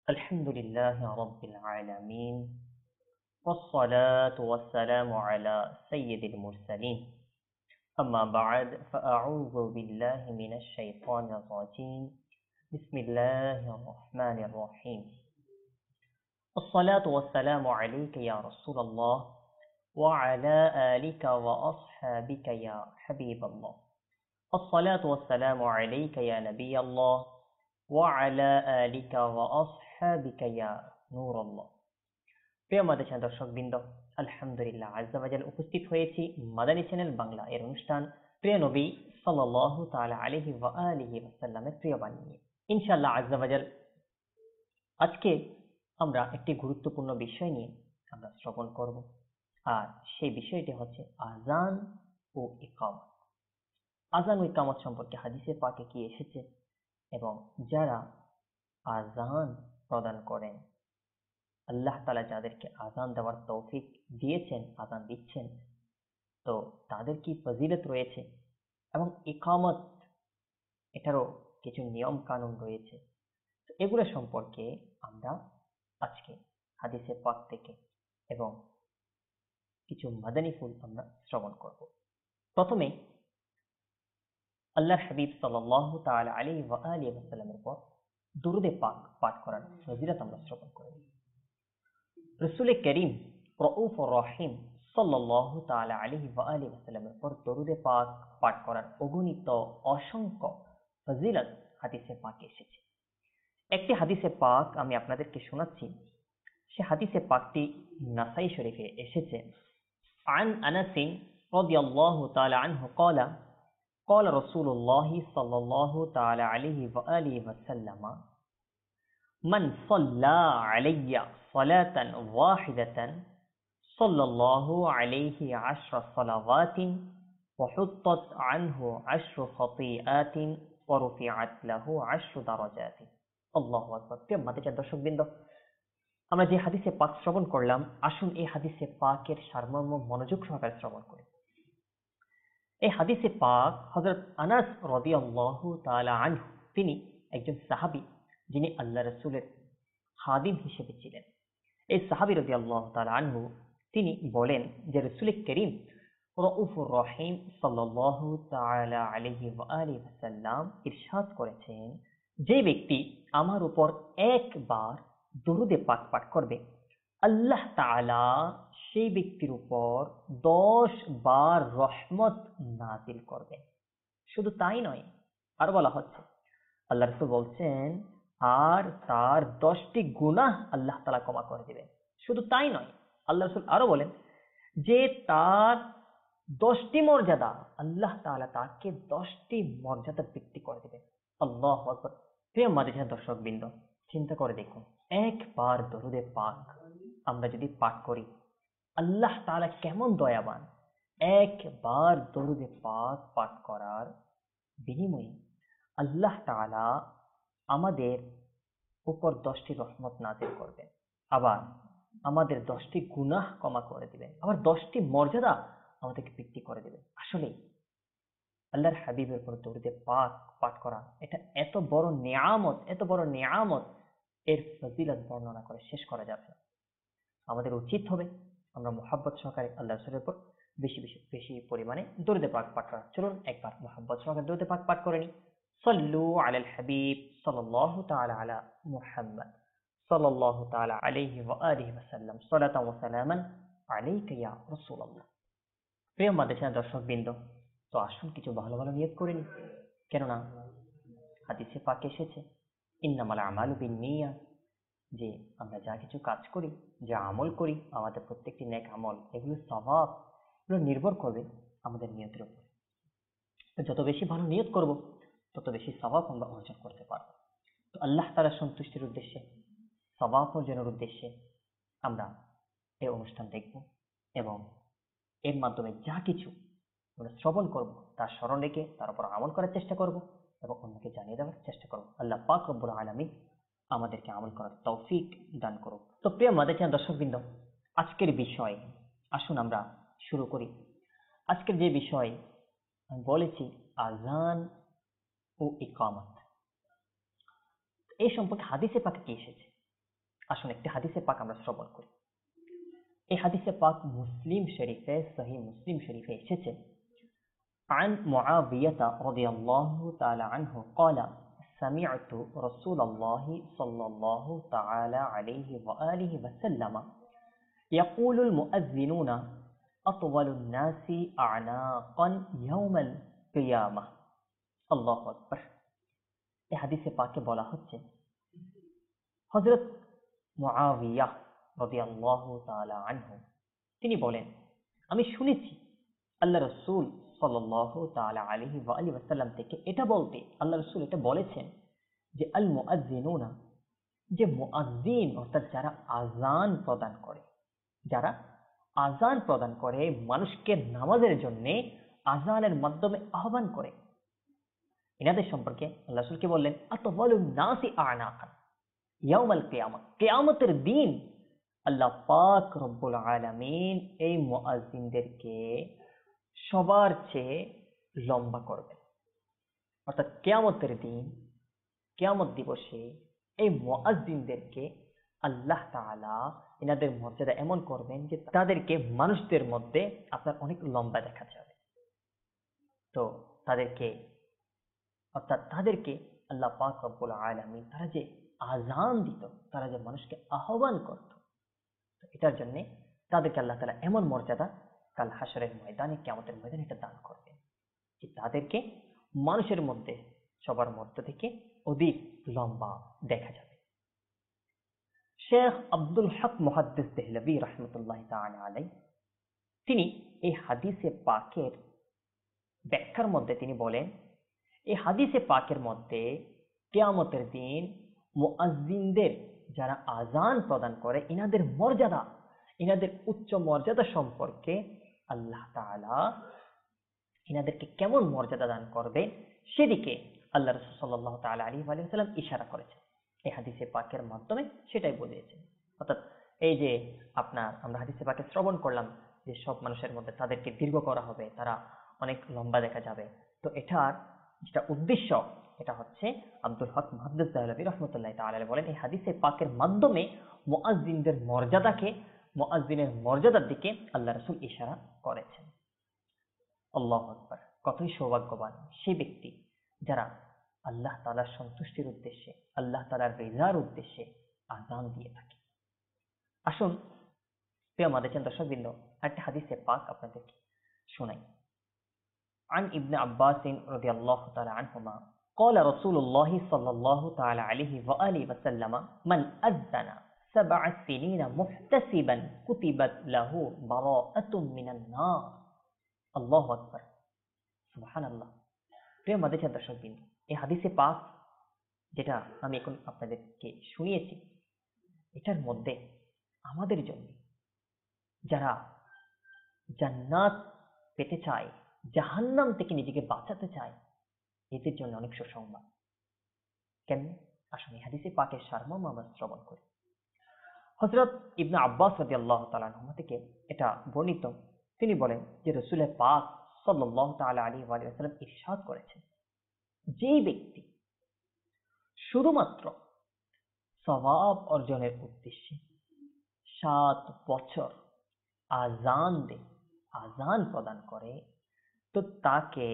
الحمد لله رب العالمين والصلاة والسلام على سيد المرسلين أما بعد فأعوذ بالله من الشيطان الرجيم بسم الله الرحمن الرحيم الصلاة والسلام عليك يا رسول الله وعلى آلك وأصحابك يا حبيب الله الصلاة والسلام عليك يا نبي الله وعلى آلك وأصحابك يا نور الله প্রিয় মাদানী দর্শকবৃন্দ, আলহামদুলিল্লাহ আজ্জা ওয়া জাল উপস্থিত হয়েছি মাদানী চ্যানেল বাংলা এর অনুষ্ঠান প্রিয় নবী সাল্লাল্লাহু তাআলা আলাইহি ওয়া আলিহি ওয়াসাল্লামের প্রিয় বাণী নিয়ে ইনশাআল্লাহ আজ্জা ওয়া জাল আজকে আমরা একটি গুরুত্বপূর্ণ বিষয় নিয়ে আমরা শ্রবণ করব। আর সেই বিষয়টি হচ্ছে আযান ও ইকামত। আযান ও ইকামত সম্পর্কে হাদিসে পাকে কি এসেছে এবং যারা আযান প্রদান করেন, আল্লাহ তাআলা যাদেরকে আযান দেওয়ার তৌফিক দিয়েছেন, আযান দিচ্ছেন, তো তাদের কি ফজিলত রয়েছে এবং ইকামত এটারও কিছু নিয়ম কানুন রয়েছে। তো এগুলো সম্পর্কে আমরা আজকে হাদিসে পাক থেকে এবং কিছু মাদানী ফুল আমরা শ্রবণ করব। প্রথমে আল্লাহর হাবিব সাল্লাল্লাহু তাআলা আলাইহি ওয়া আলিহি ওয়াসাল্লামের পর দুরূদে পাক পাঠ করার ফজিলত আমরা শ্রবণ করব। রাসূল করিম রউফুর রহিম সাল্লাল্লাহু তাআলা আলাইহি ওয়া আলিহি ওয়াসাল্লামের পর দরুদে পাক পাঠ করার অগণিত অসংখ্য ফজিলত হাদিসে পাকে এসেছে। একটি হাদিসে পাক আমি আপনাদেরকে শোনাচ্ছি। সে হাদিসে পাকটি নাসাই শরীফে এসেছে। عن أنس رضي الله تعالى عنه قال قال رسول الله صلى الله تعالى عليه وآله وسلم من صلى علي صلاة واحدة صلى الله عليه 10 صلوات وحطت عنه 10 خطيئات ورفعت له 10 درجات الله أكبر। প্রিয় মাতাচার দর্শকবৃন্দ, আমরা যে হাদিসে পাক শ্রবণ করলাম, আসুন এই হাদিসে পাকের সারমর্ম মনোযোগ সহকারে শ্রবণ করি। এই হাদিসে পাক হযরত আনাস রাদিয়াল্লাহু তাআলা আনহু, তিনি একজন সাহাবী যিনি আল্লাহ রাসূলের খাদিম হিসেবে ছিলেন। এই সাহাবী রাদিয়াল্লাহু তাআলা আনহু তিনি বলেন যে রাসূল করিম রউফুর রহিম সাল্লাল্লাহু তাআলা আলাইহি ওয়া আলিহি ওয়াসাল্লাম ইরশাদ করেছেন, যে ব্যক্তি আমার উপর একবার দরুদে পাক পাঠ করবে, আল্লাহ তাআলা সেই ব্যক্তির উপর 10 বার রহমত নাযিল করবেন। শুধু তাই নয়, আর বলা হচ্ছে আল্লাহ রাসূল বলছেন আর তার 10টি গুনাহ আল্লাহ তাআলা ক্ষমা করে দিবেন। শুধু তাই নয়, আল্লাহ রাসূল আরো বলেন যে তার 10টি মর্যাদা, আল্লাহ তাআলা তাকে 10টি মর্যাদা বৃদ্ধি করে দিবেন। আল্লাহু আকবার। প্রিয় মাদানী দর্শকবৃন্দ, চিন্তা করে দেখুন, একবার দরুদে পাক আমরা যদি পাঠ করি, আল্লাহ তাআলা কেমন দয়াবান। একবার দরুদে পাক পাঠ করার বিনিময়ে আল্লাহ তাআলা আমাদের উপর 10টি রহমত নাযিল করবেন, আবার আমাদের 10টি গুনাহ ক্ষমা করে দিবেন, আবার 10টি মর্যাদা আমাদেরকে বৃদ্ধি করে দিবেন। আসলে আল্লাহর হাবিবের উপর দরুদে পাক পাঠ করা এটা এত বড় নিয়ামত, এত বড় নিয়ামত, এর ফজিলত বর্ণনা করে শেষ করা যাবে না। আমাদের উচিত হবে আমরা মুহাব্বত সহকারে আল্লাহ রাসূলের উপর বেশি বেশি বেশি পরিমাণে দরুদে পাক পাঠ করা। চলুন একবার মুহাব্বত সহকারে দরুদে পাক পাঠ করে নিই। সাল্লু আলাল হাবিব সাল্লাল্লাহু তাআলা আলা মুহাম্মদ সাল্লাল্লাহু তাআলা আলাইহি ওয়া আলিহি ওয়াসাল্লাম সালাতান ওয়া সালামান আলাইকা ইয়া রাসূলুল্লাহ। প্রিয় মাদ্রাসা দর্শকবৃন্দ, তো আসুন কিছু ভালো ভালো নিয়ত করে নিই, কেননা হাদিসে পাকে এসেছে ইন্নামাল আমালু বিন্নিয়াত, যে আমরা যা কিছু কাজ করি, যা আমল করি, আমাদের প্রত্যেকটি নেক আমল, এগুলো সওয়াব, এগুলো নির্ভর করবে আমাদের নিয়তের উপর। তো যত বেশি ভালো নিয়ত করব, তত বেশি সওয়াব আমরা অর্জন করতে পারব। তো আল্লাহ তাআলার সন্তুষ্টির উদ্দেশ্যে, সওয়াব অর্জনের উদ্দেশ্যে আমরা এই অনুষ্ঠান দেখব এবং এর মাধ্যমে যা কিছু আমরা শ্রবণ করব তার স্মরণ রেখে তার উপর আমল করার চেষ্টা করব এবং অন্যকে জানিয়ে দেওয়ার চেষ্টা করব। আল্লাহ পাক রব্বুল আলামিন আমাদেরকে আমল করার তৌফিক দান করুক। তো প্রিয় মাদানী দর্শকবৃন্দ, আজকের বিষয় আসুন আমরা শুরু করি। আজকের যে বিষয় আমি বলেছি আযান ও ইকামত, এই সম্পর্কে হাদিসে পাকে কি এসেছে আসুন একটি হাদিসে পাক আমরা শ্রবণ করি। এই হাদিসে পাক মুসলিম শরীফে, সহিহ মুসলিম শরীফে এসেছে, عن معاوية رضي الله تعالى عنه قال سمعت رسول الله صلى الله تعالى عليه وآله وسلم يقول المؤذنون أطول الناس أعناقا يوم القيامة الله أكبر। এই হাদিসে পাকে বলা হচ্ছে হযরত মুআবিয়া রাদিয়াল্লাহু তাআলা আনহু তিনি বলেন, আমি শুনেছি আল্লাহ রাসূল সাল্লাল্লাহু তাআলা আলাইহি ওয়া আলিহি ওয়াসাল্লাম থেকে এটা বলতে, আল্লাহ রাসূল এটা বলেছেন যে আল মুআজ্জিনুনা, যে মুআজ্জিন অর্থাৎ যারা আযান প্রদান করে, যারা আযান প্রদান করে মানুষকে নামাজের জন্য আযানের মাধ্যমে আহ্বান করে, এনাদের সম্পর্কে আল্লাহ রাসূল কি বললেন, আতওয়ালুন নাসি আনাকান ইয়াউমাল কিয়ামা, কিয়ামতের দিন আল্লাহ পাক রব্বুল আলামিন এই মুআজ্জিনদেরকে সবার চেয়ে লম্বা করবেন। অর্থাৎ কিয়ামতের দিন, কিয়ামত দিবসে এই মুআজ্জিনদেরকে আল্লাহ তাআলা এনাদের মর্যাদা এমন করবেন যে তাদেরকে মানুষদের মধ্যে আপনার অনেক লম্বা দেখা যাবে। তো তাদেরকে, অর্থাৎ তাদেরকে আল্লাহ পাক রব্বুল আলামিন তারা যে আযান দিত, তারা যে মানুষকে আহ্বান করত, এটার জন্য তাদেরকে আল্লাহ তাআলা এমন মর্যাদা কাল হাশরের ময়দানে, কিয়ামতের ময়দানে এটা দান করবেন যে তাদেরকে মানুষের মধ্যে সবার মধ্য থেকে অধিক লম্বা দেখা যাবে। শেখ আব্দুল হক মুহাদ্দিস দেহলভী রাহমাতুল্লাহি তাআলা আলাইহি তিনি এই হাদিসে পাকের ব্যাখ্যার মধ্যে তিনি বলেন, এই হাদিসে পাকের মধ্যে কিয়ামতের দিন মুআজ্জিনদের যারা আযান প্রদান করে ইনাদের মর্যাদা, ইনাদের উচ্চ মর্যাদা সম্পর্কে আল্লাহ তাআলা ইনাদেরকে কেমন মর্যাদা দান করবে সেদিকে আল্লাহ রাসূল সাল্লাল্লাহু তাআলা আলাইহি ওয়া সাল্লাম ইশারা করেছেন, এই হাদিসে পাকের মাধ্যমে সেটাই বুঝিয়েছেন। অর্থাৎ এই যে আপনার আমরা হাদিসে পাকে শ্রবণ করলাম যে সব মানুষের মধ্যে তাদেরকে দীর্ঘ করা হবে, তারা অনেক লম্বা দেখা যাবে, তো এটার যেটা উদ্দেশ্য এটা হচ্ছে আব্দুল হক মুহাদ্দিস দেহলভী রাহমাতুল্লাহি তাআলা আলাইহি বলেন, এই হাদিসে পাকের মাধ্যমে মুআজ্জিনদের মর্যাদাকে, মুআজ্জিনের মর্যাদার দিকে আল্লাহ রাসূল ইশারা করেছেন। আল্লাহু আকবার। কতই সৌভাগ্যবান সেই ব্যক্তি যারা আল্লাহ তাআলার সন্তুষ্টির উদ্দেশ্যে, আল্লাহ তাআলার রিজার উদ্দেশ্যে আযান দিয়ে থাকে। আসুন প্রিয় মাদানী দর্শকবৃন্দ, একটা হাদিসে পাক আপনাদেরকে শোনাই। عن ابن عباس رضي الله تعالى عنهما قال رسول الله صلى الله تعالى عليه وآله وسلم من أذن 7 سنين محتسبا كتبت له براءة من النار الله أكبر سبحان الله। প্রিয় মাদানী দর্শকবৃন্দ, এই হাদিসে পাক যেটা আমি এখন আপনাদেরকে শুনিয়েছি, এটার মধ্যে আমাদের জন্য যারা জান্নাত পেতে চায়, জাহান্নাম থেকে নিজেকে বাঁচাতে চায়, এদের জন্য অনেক সুসংবাদ। কেমনে? আসুন এই হাদিসে পাকের সারমর্ম আমরা শ্রবণ করি। হযরত ইবনে আব্বাস রাদিয়াল্লাহু তাআলা আনহু থেকে এটা বর্ণিত, তিনি বলেন যে রাসূল পাক সাল্লাল্লাহু তাআলা আলাইহি ওয়া সাল্লাম ইরশাদ করেছেন, যেই ব্যক্তি শুধুমাত্র সওয়াব অর্জনের উদ্দেশ্যে 7 বছর আযান দেয়, আযান প্রদান করে, তো তাকে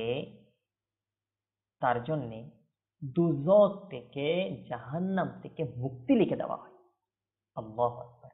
তার জন্য দুজক থেকে, জাহান্নাম থেকে মুক্তি লিখে দেওয়া হয়। আল্লাহু আকবার।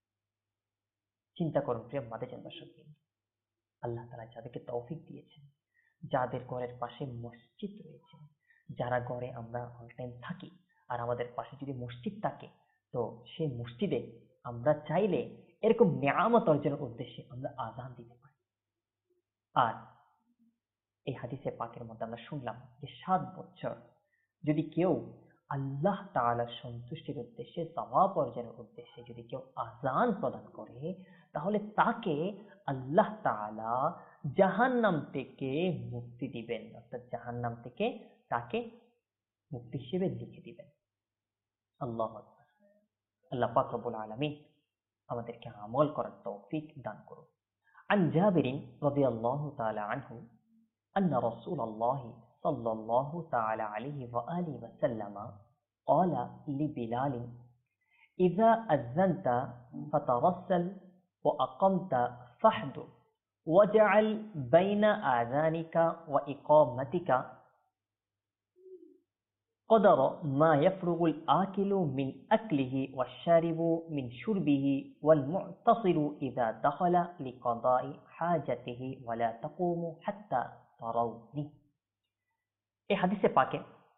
চিন্তা করুন প্রিয় মাদানী দর্শকবৃন্দ, আল্লাহ তাআলা যাদেরকে তৌফিক দিয়েছেন, যাদের ঘরের পাশে মসজিদ রয়েছে, যারা ঘরে আমরা অল টাইম থাকি, আর আমাদের পাশে যদি মসজিদ থাকে, তো সেই মসজিদে আমরা চাইলে এরকম নিয়ামত অর্জনের উদ্দেশ্যে আমরা আযান দিতে পারি। আর এই হাদিসে পাকের মধ্যে আমরা শুনলাম যে 7 বছর যদি কেউ আল্লাহ তাআলার সন্তুষ্টির উদ্দেশ্যে, সওয়াব অর্জনের উদ্দেশ্যে যদি কেউ আযান প্রদান করে, তাহলে তাকে আল্লাহ তাআলা জাহান্নাম থেকে মুক্তি দিবেন, অর্থাৎ জাহান্নাম থেকে তাকে মুক্তি হিসেবে লিখে দিবেন। আল্লাহু আকবার। আল্লাহ পাক রব্বুল আলামিন আমাদেরকে আমল করার তৌফিক দান করুন। عن جابر رضي الله تعالى عنه أن رسول الله صلى الله تعالى عليه وآله وسلم قال لبلال إذا أذنت فترسل وأقمت فاحدث واجعل بين آذانك وإقامتك قدر ما يفرغ الآكل من أكله والشارب من شربه والمعتصر إذا دخل لقضاء حاجته ولا تقوم حتى تروني। এই হাদিসে পাকে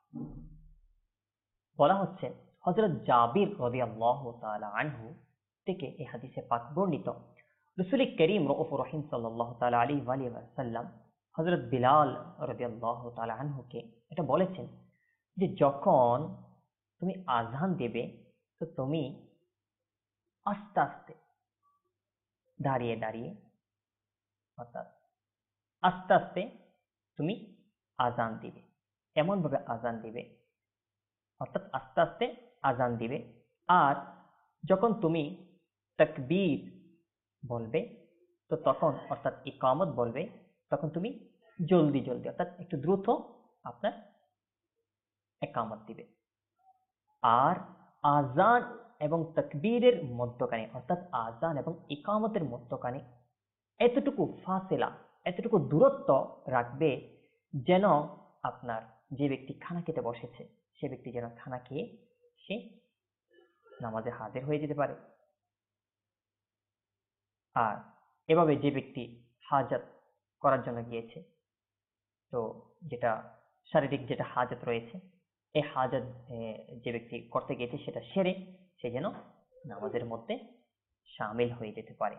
বলা হচ্ছে হযরত জাবির রাদিয়াল্লাহু তাআলা আনহু থেকে এই হাদিসে পাক বর্ণিত রাসূল করিম রাউফুর রহিম সাল্লাল্লাহু তাআলা আলাইহি ওয়া সাল্লাম হযরত বিলাল রাদিয়াল্লাহু তাআলা আনহুকে এটা বলেছেন যে যখন তুমি আযান দেবে তো তুমি আস্তে আস্তে দাঁড়িয়ে দাঁড়িয়ে অর্থাৎ আস্তে আস্তে তুমি আযান দিবে, এমন ভাবে আযান দিবে অর্থাৎ আস্তে আস্তে আযান দিবে। আর যখন তুমি তাকবীর বলবে তো তখন অর্থাৎ ইকামত বলবে তখন তুমি জলদি জলদি অর্থাৎ একটু দ্রুত আপনার ইকামত দিবে। আর আযান এবং তাকবীরের মধ্যখানে অর্থাৎ আযান এবং ইকামতের মধ্যখানে এতটুকু ফাসিলা, এতটুকু দূরত্ব রাখবে যেন আপনার যে ব্যক্তি খানা খেতে বসেছে সে ব্যক্তি যেন খানা খেয়ে সে নামাজে হাজির হয়ে যেতে পারে। আর এভাবে যে ব্যক্তি হাজাত করার জন্য গিয়েছে তো যেটা শারীরিক যেটা হাজত রয়েছে এই হাজত যে ব্যক্তি করতে গিয়েছে সেটা সেরে সে যেন নামাজের মধ্যে শামিল হয়ে যেতে পারে।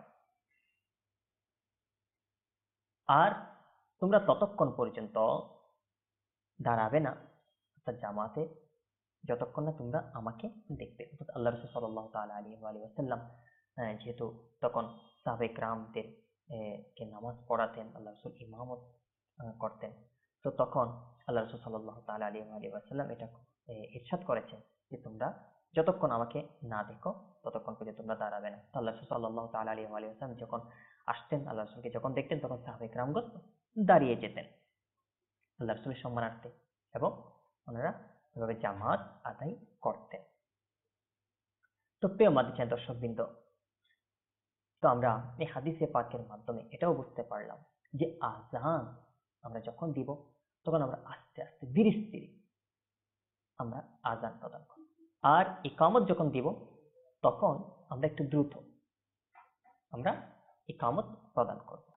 আর তোমরা ততক্ষণ পর্যন্ত দাঁড়াবে না অর্থাৎ জামাতে যতক্ষণ না তোমরা আমাকে দেখবে। অর্থাৎ আল্লাহ রাসূল সাল্লাল্লাহু তাআলা আলাইহি ওয়া সাল্লাম যেহেতু তখন সাহাবায়ে কেরামদের কে নামাজ পড়াতেন, আল্লাহ রাসূল ইমামত করতেন, তো তখন আল্লাহ রাসূল সাল্লাল্লাহু তাআলা আলাইহি ওয়া সাল্লাম এটা ইরশাদ করেছেন যে তোমরা যতক্ষণ আমাকে না দেখো ততক্ষণ পর্যন্ত তোমরা দাঁড়াবে না। আল্লাহ রাসূল সাল্লাল্লাহু তাআলা আলাইহি ওয়া সাল্লাম যখন আসতেন, আল্লাহ রাসূলকে যখন দেখতেন তখন সাহাবায়ে কেরামগণ দাঁড়িয়ে যেতেন আল্লাহ রাসূলের সম্মানার্থে এবং ওনারা এভাবে জামাত আদায় করতেন। তো প্রিয় মাদ্রিসার দর্শকবৃন্দ, তো আমরা এই হাদিসে পাকের মাধ্যমে এটাও বুঝতে পারলাম যে আযান আমরা যখন দিব তখন আমরা আস্তে আস্তে ধীরে স্থিরে আমরা আযান প্রদান করব। আর ইকামত যখন দিব তখন আমরা একটু দ্রুত আমরা ইকামত প্রদান করব।